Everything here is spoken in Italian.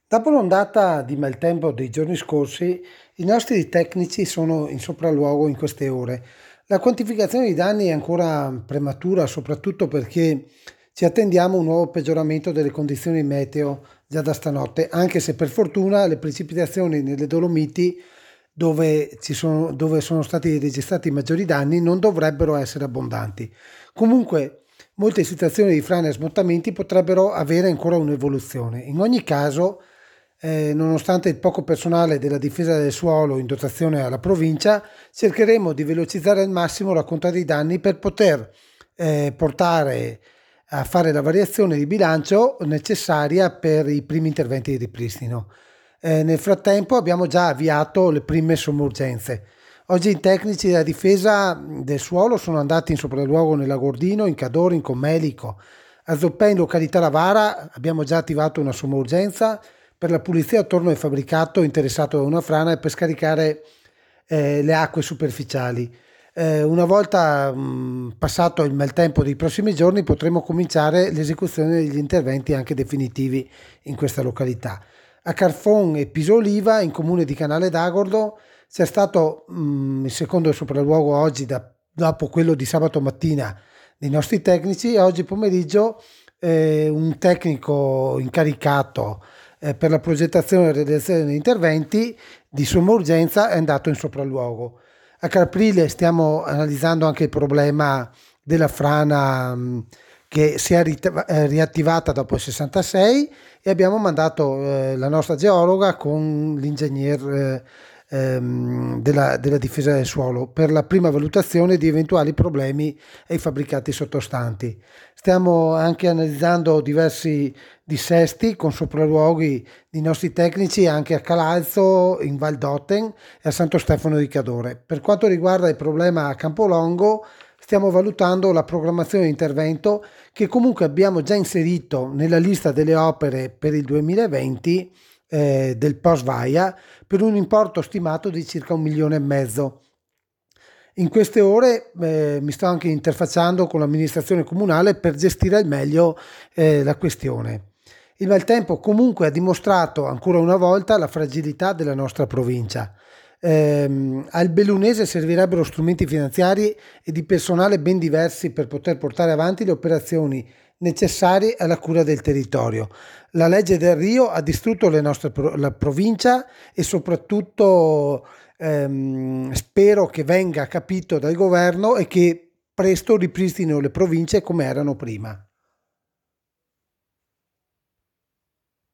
Dopo l'ondata di maltempo dei giorni scorsi, i nostri tecnici sono in sopralluogo in queste ore. La quantificazione dei danni è ancora prematura, soprattutto perché ci attendiamo un nuovo peggioramento delle condizioni meteo già da stanotte, anche se per fortuna le precipitazioni nelle Dolomiti, dove sono stati registrati i maggiori danni, non dovrebbero essere abbondanti. Comunque, molte situazioni di frane e smottamenti potrebbero avere ancora un'evoluzione. In ogni caso, nonostante il poco personale della difesa del suolo in dotazione alla provincia, cercheremo di velocizzare al massimo la conta dei danni per poter portare a fare la variazione di bilancio necessaria per i primi interventi di ripristino. Nel frattempo abbiamo già avviato le prime somme. Oggi i tecnici della difesa del suolo sono andati in sopralluogo nell'Agordino, in Cadore, in Commelico. A Zoppè, in località Lavara, abbiamo già attivato una somma urgenza per la pulizia attorno al fabbricato interessato da una frana e per scaricare le acque superficiali. Una volta passato il maltempo dei prossimi giorni potremo cominciare l'esecuzione degli interventi anche definitivi in questa località. A Carfon e Pisoliva, in comune di Canale d'Agordo, c'è stato il secondo sopralluogo oggi dopo quello di sabato mattina dei nostri tecnici e oggi pomeriggio un tecnico incaricato per la progettazione e realizzazione degli interventi di somma urgenza è andato in sopralluogo. A Caprile stiamo analizzando anche il problema della frana che si è riattivata dopo il 66 e abbiamo mandato la nostra geologa con l'ingegner della difesa del suolo per la prima valutazione di eventuali problemi ai fabbricati sottostanti. Stiamo anche analizzando diversi dissesti con sopralluoghi di nostri tecnici anche a Calalzo, in Val d'Otten e a Santo Stefano di Cadore. Per quanto riguarda il problema a Campolongo, stiamo valutando la programmazione di intervento che comunque abbiamo già inserito nella lista delle opere per il 2020 del POS Vaia per un importo stimato di circa 1,5 milioni. In queste ore mi sto anche interfacciando con l'amministrazione comunale per gestire al meglio la questione. Il maltempo comunque ha dimostrato ancora una volta la fragilità della nostra provincia. Al Bellunese servirebbero strumenti finanziari e di personale ben diversi per poter portare avanti le operazioni necessarie alla cura del territorio. La legge del Rio ha distrutto la provincia e soprattutto spero che venga capito dal governo e che presto ripristino le province come erano prima.